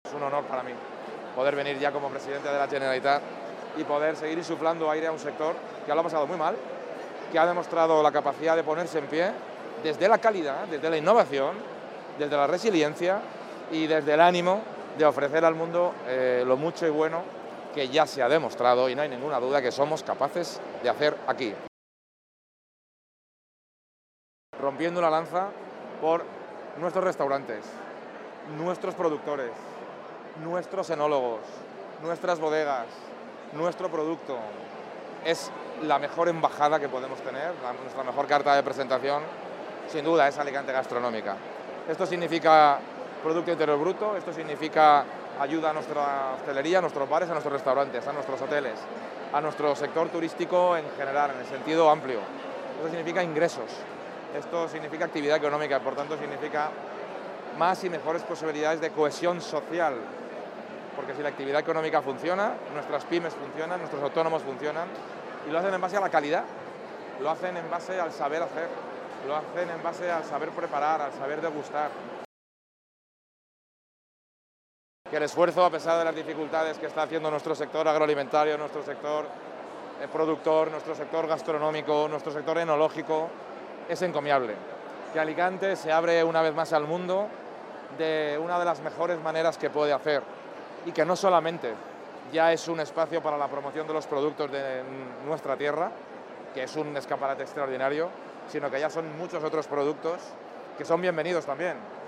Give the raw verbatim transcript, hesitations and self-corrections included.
Es un honor para mí poder venir ya como presidente de la Generalitat y poder seguir insuflando aire a un sector que lo ha pasado muy mal, que ha demostrado la capacidad de ponerse en pie desde la calidad, desde la innovación, desde la resiliencia y desde el ánimo de ofrecer al mundo eh, lo mucho y bueno que ya se ha demostrado y no hay ninguna duda que somos capaces de hacer aquí. Rompiendo una lanza por nuestros restaurantes, nuestros productores, nuestros enólogos, nuestras bodegas, nuestro producto. Es la mejor embajada que podemos tener, la, nuestra mejor carta de presentación, sin duda, es Alicante Gastronómica. Esto significa Producto Interior Bruto, esto significa ayuda a nuestra hostelería, a nuestros bares, a nuestros restaurantes, a nuestros hoteles, a nuestro sector turístico en general, en el sentido amplio. Esto significa ingresos, esto significa actividad económica, por tanto significa más y mejores posibilidades de cohesión social, porque si la actividad económica funciona, nuestras pymes funcionan, nuestros autónomos funcionan, y lo hacen en base a la calidad, lo hacen en base al saber hacer, lo hacen en base al saber preparar, al saber degustar. Que el esfuerzo, a pesar de las dificultades que está haciendo nuestro sector agroalimentario, nuestro sector eh, productor, nuestro sector gastronómico, nuestro sector enológico, es encomiable. Que Alicante se abre una vez más al mundo de una de las mejores maneras que puede hacer y que no solamente ya es un espacio para la promoción de los productos de nuestra tierra, que es un escaparate extraordinario, sino que ya son muchos otros productos que son bienvenidos también.